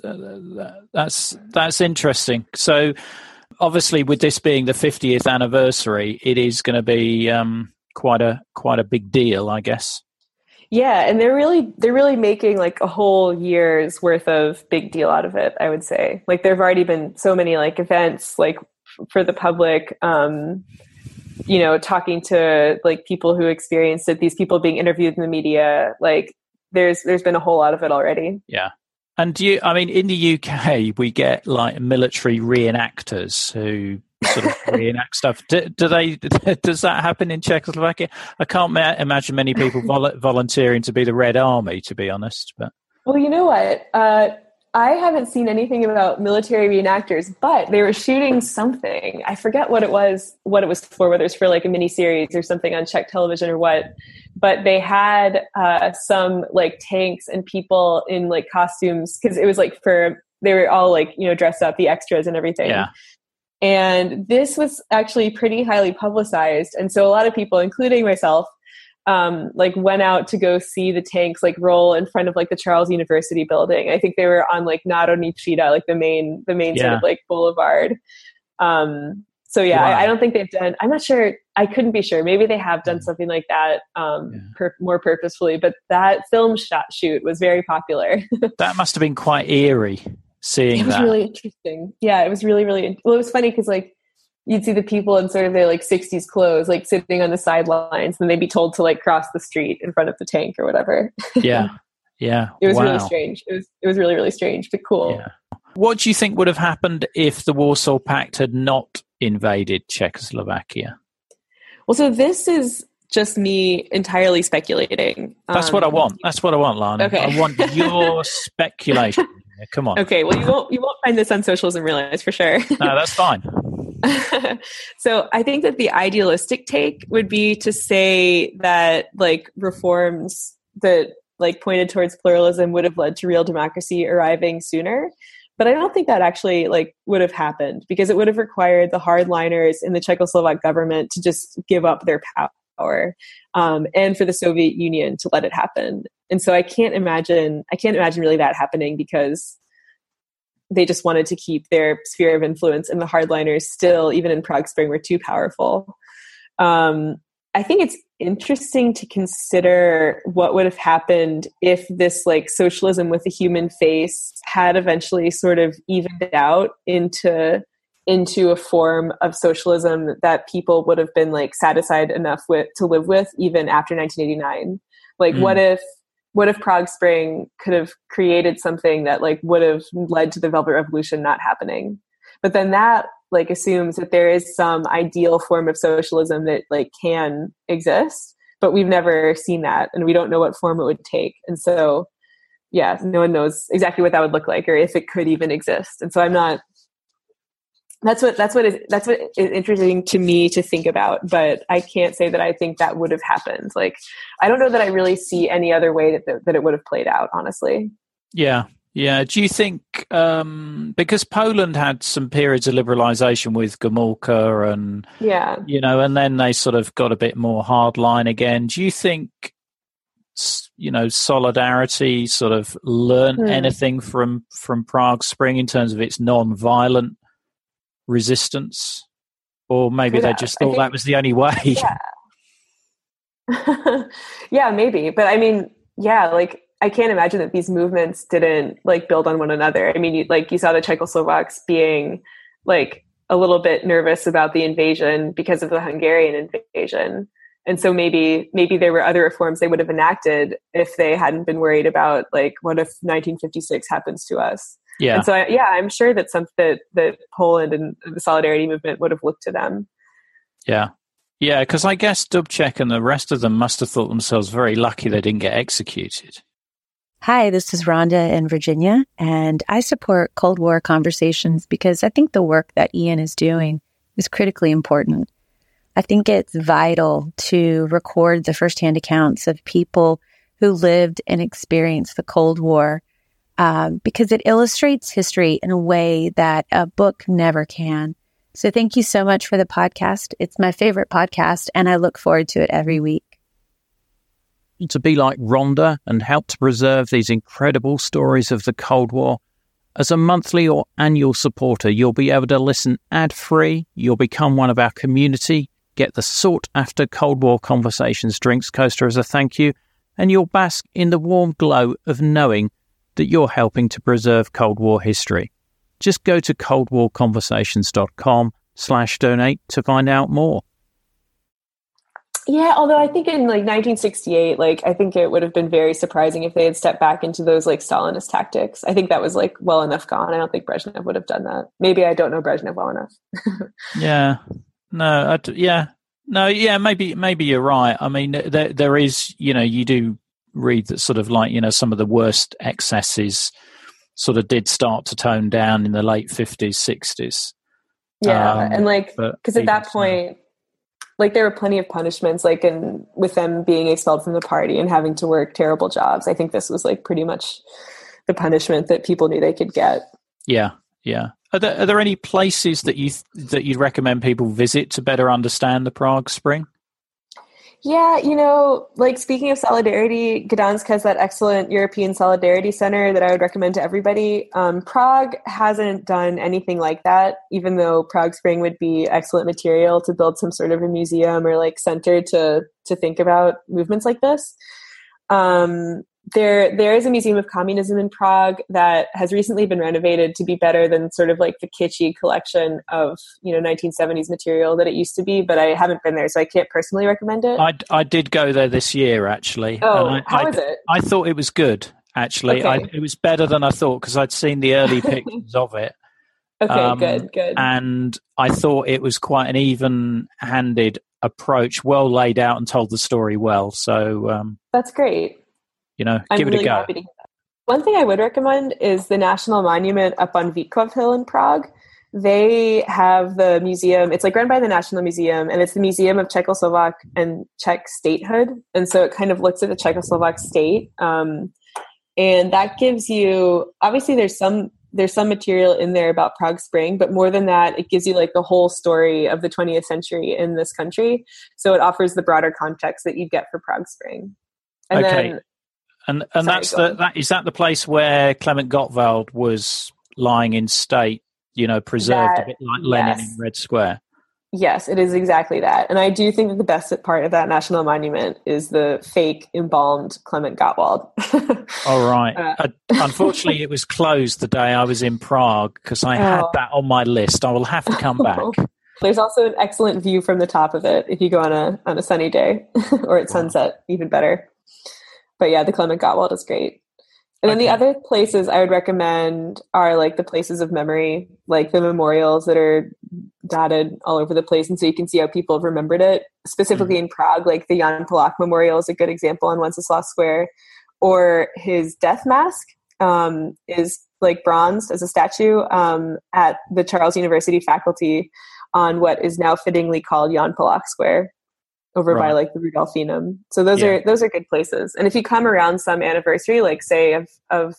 interesting. So, obviously, with this being the 50th anniversary, it is going to be quite a big deal, I guess. Yeah, and they're really making like a whole year's worth of big deal out of it, I would say. Like there've already been so many like events like for the public, talking to like people who experienced it, these people being interviewed in the media, like there's been a whole lot of it already. Yeah. And in the UK, we get like military reenactors who sort of reenact stuff. Does that happen in Czechoslovakia? I can't imagine many people volunteering to be the Red Army, to be honest. But well, you know what? I haven't seen anything about military reenactors, but they were shooting something. I forget what it was for, whether it's for like a mini series or something on Czech television or what. But they had some like tanks and people in like costumes, because it was like they were all like, dressed up, the extras and everything. Yeah. And this was actually pretty highly publicized. And so a lot of people, including myself, went out to go see the tanks like roll in front of like the Charles University building. I think they were on like Národní třída, like the main sort of like boulevard. So yeah, wow. I don't think they've done, I'm not sure, I couldn't be sure. Maybe they have done something like that more purposefully, but that film shoot was very popular. That must have been quite eerie seeing that. It was really interesting. Yeah, it was really, really, well, it was funny because like, you'd see the people in sort of their like 60s clothes, like sitting on the sidelines, and they'd be told to like cross the street in front of the tank or whatever. Yeah. Yeah. It was really strange. It was really, really strange, but cool. Yeah. What do you think would have happened if the Warsaw Pact had not invaded Czechoslovakia? Well, so this is just me entirely speculating. That's what I want. That's what I want, Lana. Okay. I want your speculation. Come on. Okay. Well, you won't find this on Socialism Realized for sure. No, that's fine. So I think that the idealistic take would be to say that like reforms that like pointed towards pluralism would have led to real democracy arriving sooner. But I don't think that actually like would have happened, because it would have required the hardliners in the Czechoslovak government to just give up their power, and for the Soviet Union to let it happen. And so I can't imagine really that happening, because they just wanted to keep their sphere of influence, and the hardliners still, even in Prague Spring, were too powerful. I think it's interesting to consider what would have happened if this like socialism with a human face had eventually sort of evened out into a form of socialism that people would have been like satisfied enough with to live with even after 1989. Like what if Prague Spring could have created something that like would have led to the Velvet Revolution not happening? But then that like assumes that there is some ideal form of socialism that like can exist, but we've never seen that, and we don't know what form it would take. And so, yeah, no one knows exactly what that would look like, or if it could even exist. And so I'm not. That's what is interesting to me to think about, but I can't say that I think that would have happened. Like, I don't know that I really see any other way that it would have played out, honestly. Yeah. Yeah. Do you think, because Poland had some periods of liberalization with Gomulka and, and then they sort of got a bit more hardline again. Do you think, Solidarity sort of learned anything from Prague Spring in terms of its non-violent resistance? Or maybe they just thought that was the only way? Yeah. Yeah, maybe. But I mean, yeah, like, I can't imagine that these movements didn't like build on one another. I mean, you saw the Czechoslovaks being like a little bit nervous about the invasion because of the Hungarian invasion. And so maybe there were other reforms they would have enacted if they hadn't been worried about like, what if 1956 happens to us? Yeah. And so, I'm sure that that Poland and the Solidarity movement would have looked to them. Yeah. Yeah, because I guess Dubček and the rest of them must have thought themselves very lucky they didn't get executed. Hi, this is Rhonda in Virginia, and I support Cold War conversations because I think the work that Ian is doing is critically important. I think it's vital to record the firsthand accounts of people who lived and experienced the Cold War because it illustrates history in a way that a book never can. So thank you so much for the podcast. It's my favorite podcast, and I look forward to it every week. To be like Rhonda and help to preserve these incredible stories of the Cold War, as a monthly or annual supporter, you'll be able to listen ad-free, you'll become one of our community, get the sought-after Cold War Conversations drinks coaster as a thank you, and you'll bask in the warm glow of knowing that you're helping to preserve Cold War history. Just go to coldwarconversations.com/donate to find out more. Yeah, although I think in like 1968, like I think it would have been very surprising if they had stepped back into those like Stalinist tactics. I think that was like well enough gone. I don't think Brezhnev would have done that. Maybe I don't know Brezhnev well enough. Maybe you're right. I mean, there is, you do read that sort of like, some of the worst excesses sort of did start to tone down in the late 50s, 60s. Yeah, and like, because at that point, like there were plenty of punishments, like with them being expelled from the party and having to work terrible jobs. I think this was like pretty much the punishment that people knew they could get. Yeah, yeah. Are there any places that you'd recommend people visit to better understand the Prague Spring? Yeah, like speaking of solidarity, Gdansk has that excellent European Solidarity Center that I would recommend to everybody. Prague hasn't done anything like that, even though Prague Spring would be excellent material to build some sort of a museum or like center to think about movements like this. There is a museum of communism in Prague that has recently been renovated to be better than sort of like the kitschy collection of 1970s material that it used to be, but I haven't been there, so I can't personally recommend it. I did go there this year, actually. Oh, how was it? I thought it was good, actually. Okay. It was better than I thought because I'd seen the early pictures of it. Okay, good. And I thought it was quite an even-handed approach, well laid out and told the story well. So that's great. I'm give it really a go. Happy to hear that. One thing I would recommend is the National Monument up on Vítkov Hill in Prague. They have the museum. It's like run by the National Museum, and it's the Museum of Czechoslovak and Czech statehood. And so it kind of looks at the Czechoslovak state. And that gives you, obviously there's some material in there about Prague Spring, but more than that, it gives you like the whole story of the 20th century in this country. So it offers the broader context that you get for Prague Spring. And okay. Then, And is that the place where Clement Gottwald was lying in state, preserved a bit like Lenin in Red Square? Yes, it is exactly that. And I do think that the best part of that national monument is the fake embalmed Clement Gottwald. All right. Unfortunately, it was closed the day I was in Prague because I had that on my list. I will have to come back. There's also an excellent view from the top of it if you go on a sunny day or at sunset, even better. But yeah, the Clement Gottwald is great. And then the other places I would recommend are like the places of memory, like the memorials that are dotted all over the place. And so you can see how people have remembered it. Specifically in Prague, like the Jan Palach Memorial is a good example on Wenceslas Square. Or his death mask is like bronzed as a statue at the Charles University faculty on what is now fittingly called Jan Palach Square. Over by like the Rudolfinum. So those are good places. And if you come around some anniversary, like say of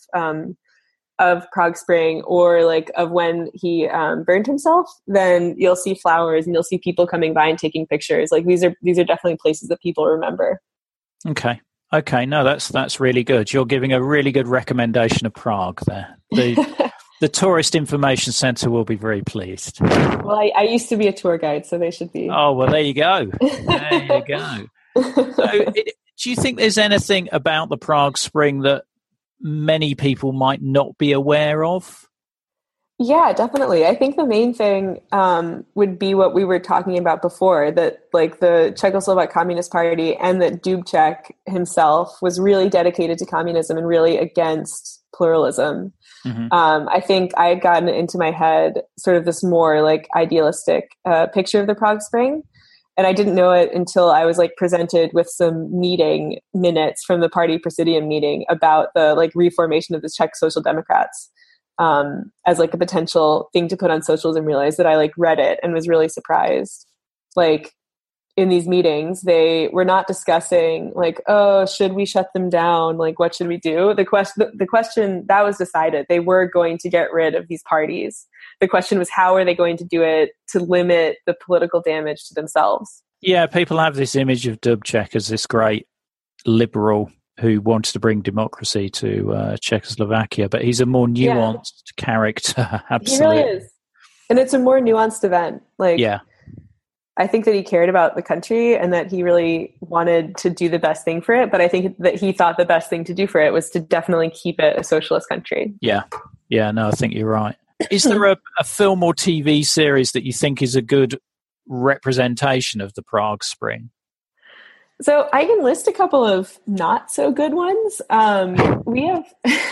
Prague Spring or like of when he burned himself, then you'll see flowers and you'll see people coming by and taking pictures. Like these are definitely places that people remember. Okay. No, that's really good. You're giving a really good recommendation of Prague there. The Tourist Information Centre will be very pleased. Well, I used to be a tour guide, so they should be. Oh, well, there you go. There you go. So, do you think there's anything about the Prague Spring that many people might not be aware of? Yeah, definitely. I think the main thing would be what we were talking about before, that like the Czechoslovak Communist Party and that Dubček himself was really dedicated to communism and really against pluralism. Mm-hmm. I think I had gotten into my head sort of this more like idealistic picture of the Prague Spring. And I didn't know it until I was like presented with some meeting minutes from the party presidium meeting about the like reformation of the Czech Social Democrats. As like a potential thing to put on socials, and realized that I like read it and was really surprised. Like in these meetings, they were not discussing like, oh, should we shut them down? Like, what should we do? The question that was decided, they were going to get rid of these parties. The question was, how are they going to do it to limit the political damage to themselves? Yeah, people have this image of Dubček as this great liberal who wanted to bring democracy to Czechoslovakia, but he's a more nuanced character. Absolutely. He really is. And it's a more nuanced event. Like, yeah. I think that he cared about the country and that he really wanted to do the best thing for it. But I think that he thought the best thing to do for it was to definitely keep it a socialist country. Yeah. Yeah, no, I think you're right. Is there a film or TV series that you think is a good representation of the Prague Spring? So I can list a couple of not so good ones. We have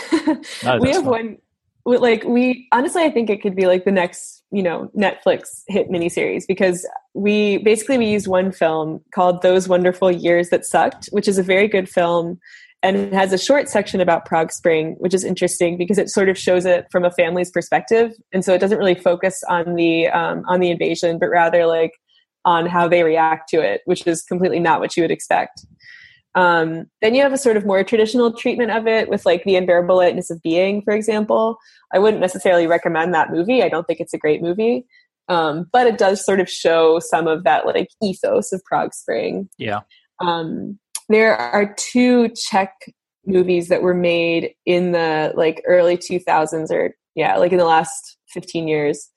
one. Like honestly, I think it could be like the next, Netflix hit miniseries, because we used one film called Those Wonderful Years That Sucked, which is a very good film. And it has a short section about Prague Spring, which is interesting because it sort of shows it from a family's perspective. And so it doesn't really focus on the invasion, but rather like on how they react to it, which is completely not what you would expect. Then you have a sort of more traditional treatment of it with like The Unbearable Lightness of Being, for example. I wouldn't necessarily recommend that movie. I don't think it's a great movie. But it does sort of show some of that like ethos of Prague Spring. Yeah. There are two Czech movies that were made in the like early 2000s like in the last 15 years,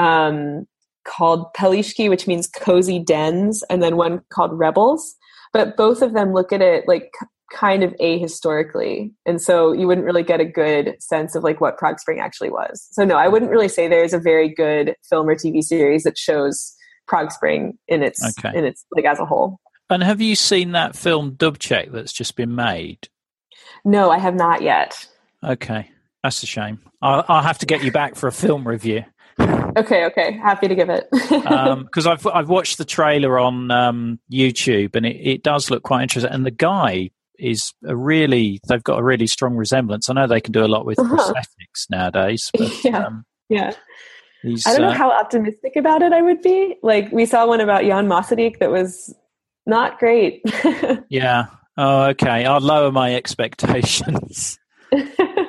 called Pelíšky, which means cozy dens, and then one called Rebels. But both of them look at it like kind of ahistorically. And so you wouldn't really get a good sense of like what Prague Spring actually was. So no, I wouldn't really say there's a very good film or TV series that shows Prague Spring in its like as a whole. And have you seen that film Dubček that's just been made? No, I have not yet. Okay. That's a shame. I'll have to get you back for a film review. Okay. Happy to give it. Because I've watched the trailer on YouTube, and it does look quite interesting. And the guy is they've got a really strong resemblance. I know they can do a lot with prosthetics nowadays. But, yeah. I don't know how optimistic about it I would be. Like, we saw one about Jan Masaryk that was not great. Yeah. Oh, okay. I'll lower my expectations. You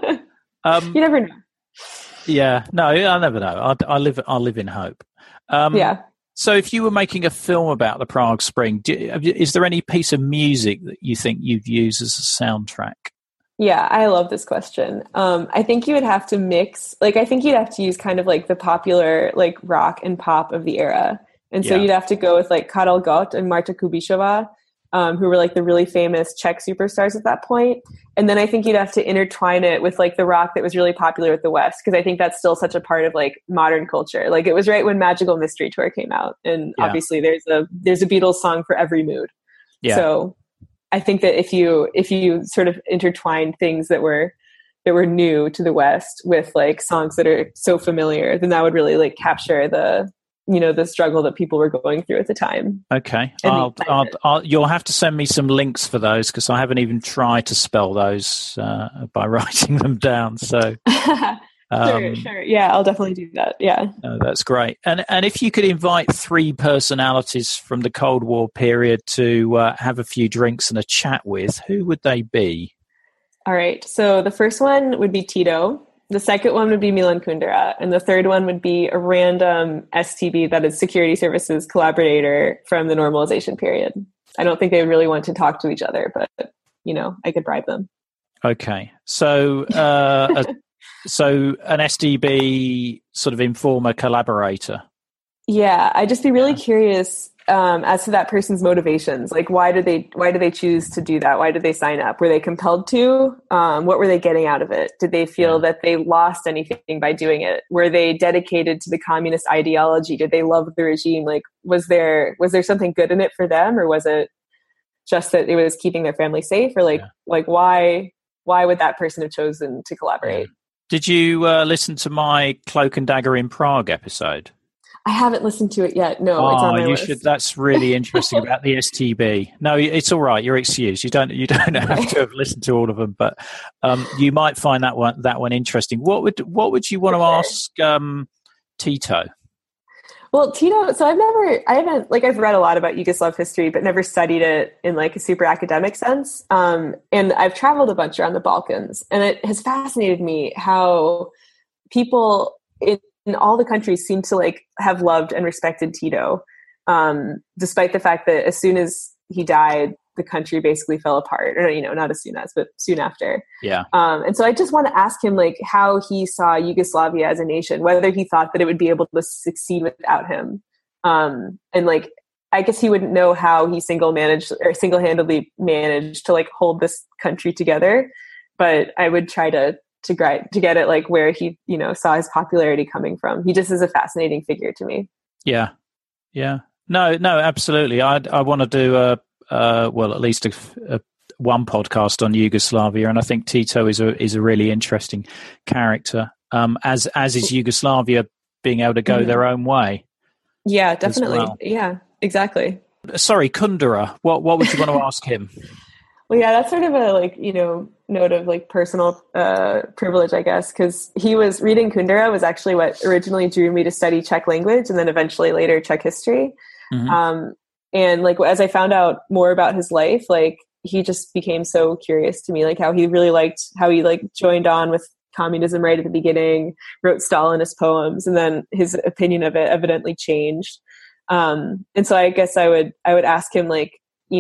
never know. Yeah. No, I'll never know. I'll live in hope. Yeah. So if you were making a film about the Prague Spring, is there any piece of music that you think you'd use as a soundtrack? Yeah, I love this question. I think you would have to mix, like, I think you'd have to use kind of like the popular like rock and pop of the era. And so you'd have to go with like Karel Gott and Marta Kubišová, who were like the really famous Czech superstars at that point. And then I think you'd have to intertwine it with like the rock that was really popular with the West, because I think that's still such a part of like modern culture. Like, it was right when Magical Mystery Tour came out, and obviously there's a Beatles song for every mood. Yeah. So I think that if you sort of intertwine things that were new to the West with like songs that are so familiar, then that would really like capture the struggle that people were going through at the time. Okay. You'll have to send me some links for those, because I haven't even tried to spell those by writing them down. So sure. Yeah, I'll definitely do that. Yeah. No, that's great. And if you could invite three personalities from the Cold War period to have a few drinks and a chat with, who would they be? All right. So the first one would be Tito. The second one would be Milan Kundera. And the third one would be a random STB, that is Security Services collaborator from the normalization period. I don't think they would really want to talk to each other, but, I could bribe them. Okay. So, so an STB sort of informer collaborator. Yeah. I'd just be really curious as to that person's motivations. Like, why did they choose to do that? Why did they sign up? Were they compelled to? What were they getting out of it? Did they feel that they lost anything by doing it? Were they dedicated to the communist ideology? Did they love the regime? Like, was there something good in it for them, or was it just that it was keeping their family safe? Or like why would that person have chosen to collaborate? Did you listen to my Cloak and Dagger in Prague episode? I haven't listened to it yet. No, it's on my list. Should. That's really interesting about the STB. No, it's all right. You're excused. You don't have to have listened to all of them, but you might find that one interesting. What would you want to ask Tito? Well, Tito, so I've read a lot about Yugoslav history, but never studied it in like a super academic sense. And I've traveled a bunch around the Balkans, and it has fascinated me how people in all the countries seem to like have loved and respected Tito, despite the fact that as soon as he died, the country basically fell apart, or, not as soon as, but soon after. Yeah. And so I just want to ask him like how he saw Yugoslavia as a nation, whether he thought that it would be able to succeed without him. And like, I guess he wouldn't know how he single-handedly managed to like hold this country together, but I would try to get it like where he, saw his popularity coming from. He just is a fascinating figure to me. Yeah. Yeah. No, absolutely. I want to do at least one podcast on Yugoslavia, and I think Tito is a really interesting character. As is Yugoslavia being able to go their own way. Yeah, definitely. Well. Yeah, exactly. Sorry, Kundera. What would you want to ask him? Well, yeah, that's sort of a note of like personal privilege, I guess, because he was reading Kundera was actually what originally drew me to study Czech language, and then eventually later Czech history. Mm-hmm. And like as I found out more about his life, like he just became so curious to me, like how he joined on with communism right at the beginning, wrote Stalinist poems, and then his opinion of it evidently changed. And so I guess I would ask him like,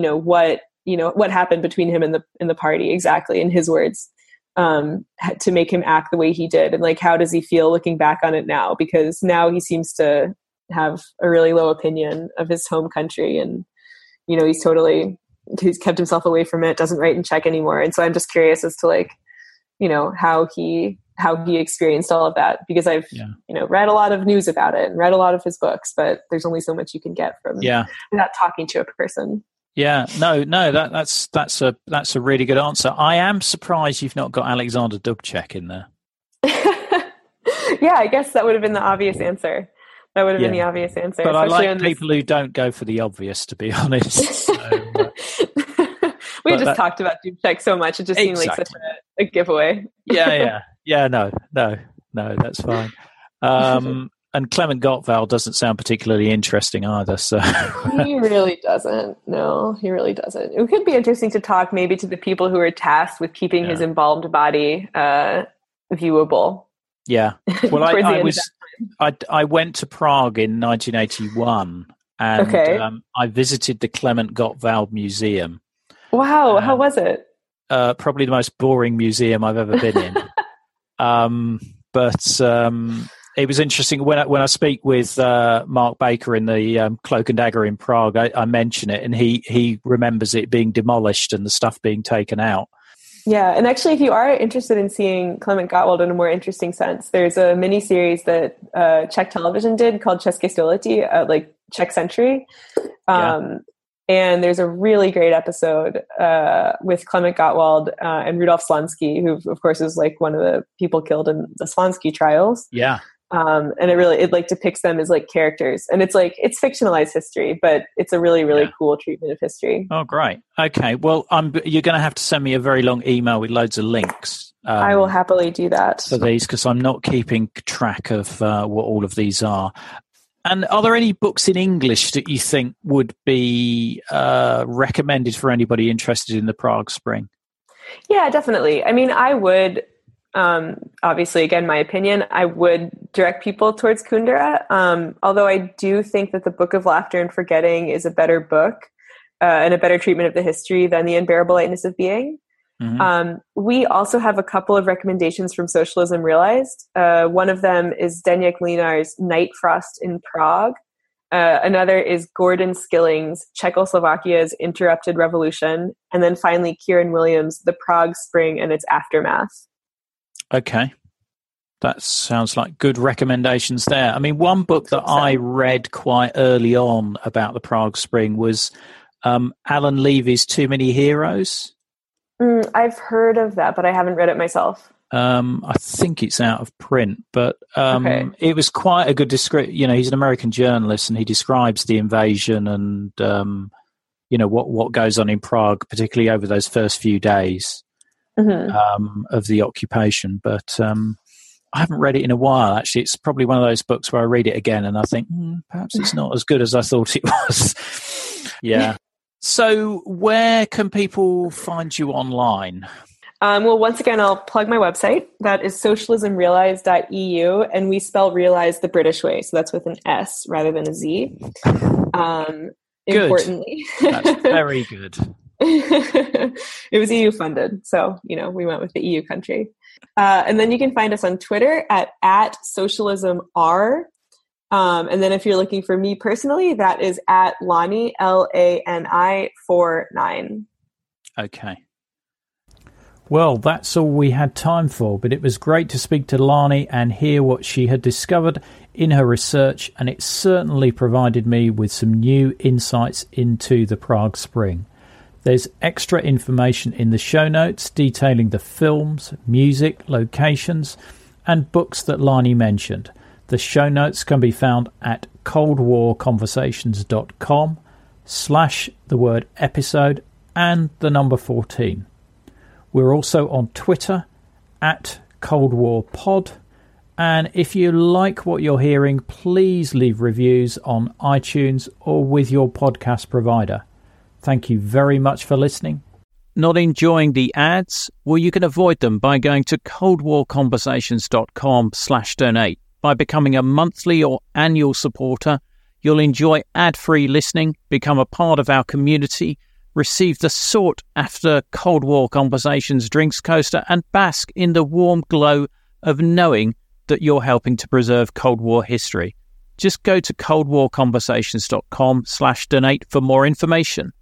what happened between him and the party exactly, in his words, to make him act the way he did, and like how does he feel looking back on it now? Because now he seems to have a really low opinion of his home country, and he's kept himself away from it, doesn't write in Czech anymore. And so I'm just curious as to like, how he experienced all of that, because I've read a lot of news about it and read a lot of his books, but there's only so much you can get from without talking to a person. Yeah, no, that's a really good answer. I am surprised you've not got Alexander Dubček in there. Yeah, I guess that would have been the obvious answer. That would have been the obvious answer. But I like people who don't go for the obvious, to be honest. So, we just talked about Dubček so much; it just seemed like such a giveaway. Yeah. No, that's fine. And Clement Gottwald doesn't sound particularly interesting either. So he really doesn't. No, he really doesn't. It could be interesting to talk maybe to the people who are tasked with keeping his embalmed body viewable. Yeah. Well, I went to Prague in 1981, and I visited the Clement Gottwald Museum. Wow, how was it? Probably the most boring museum I've ever been in. But it was interesting when I speak with Mark Baker in the Cloak and Dagger in Prague. I mention it, and he remembers it being demolished and the stuff being taken out. Yeah, and actually, if you are interested in seeing Clement Gottwald in a more interesting sense, there's a mini-series that Czech television did called České století, like Czech Century. And there's a really great episode with Clement Gottwald and Rudolf Slansky, who, of course, is like one of the people killed in the Slansky trials. Yeah. And it like depicts them as like characters, and it's fictionalized history, but it's a really, really cool treatment of history. Oh, great. Okay. Well, you're going to have to send me a very long email with loads of links. I will happily do that for these, because I'm not keeping track of what all of these are. And are there any books in English that you think would be recommended for anybody interested in the Prague Spring? Yeah, definitely. I mean, I would, obviously, again, my opinion, I would direct people towards Kundera. Although I do think that the Book of Laughter and Forgetting is a better book and a better treatment of the history than The Unbearable Lightness of Being. Mm-hmm. We also have a couple of recommendations from Socialism Realized. One of them is Zdeněk Mlynar's Night Frost in Prague. Another is Gordon Skilling's Czechoslovakia's Interrupted Revolution. And then finally, Kieran Williams' The Prague Spring and Its Aftermath. Okay. That sounds like good recommendations there. I mean, one book that I read quite early on about the Prague Spring was Alan Levy's Too Many Heroes. I've heard of that, but I haven't read it myself. I think it's out of print, but it was quite a good description. You know, he's an American journalist, and he describes the invasion and what goes on in Prague, particularly over those first few days of the occupation. But I haven't read it in a while. Actually, it's probably one of those books where I read it again and I think perhaps it's not as good as I thought it was. Yeah. So, where can people find you online? Well, once again, I'll plug my website. That is socialismrealised.eu, and we spell realize the British way. So that's with an S rather than a Z. Good. Importantly. That's very good. It was EU funded. So, we went with the EU country. And then you can find us on Twitter at socialismr. And then if you're looking for me personally, that is at Lani, LANI49. Okay. Well, that's all we had time for, but it was great to speak to Lani and hear what she had discovered in her research, and it certainly provided me with some new insights into the Prague Spring. There's extra information in the show notes detailing the films, music, locations, and books that Lani mentioned. The show notes can be found at coldwarconversations.com/episode and the number 14. We're also on Twitter at Cold War Pod. And if you like what you're hearing, please leave reviews on iTunes or with your podcast provider. Thank you very much for listening. Not enjoying the ads? Well, you can avoid them by going to coldwarconversations.com/donate. By becoming a monthly or annual supporter, you'll enjoy ad-free listening, become a part of our community, receive the sought-after Cold War Conversations drinks coaster, and bask in the warm glow of knowing that you're helping to preserve Cold War history. Just go to coldwarconversations.com/donate for more information.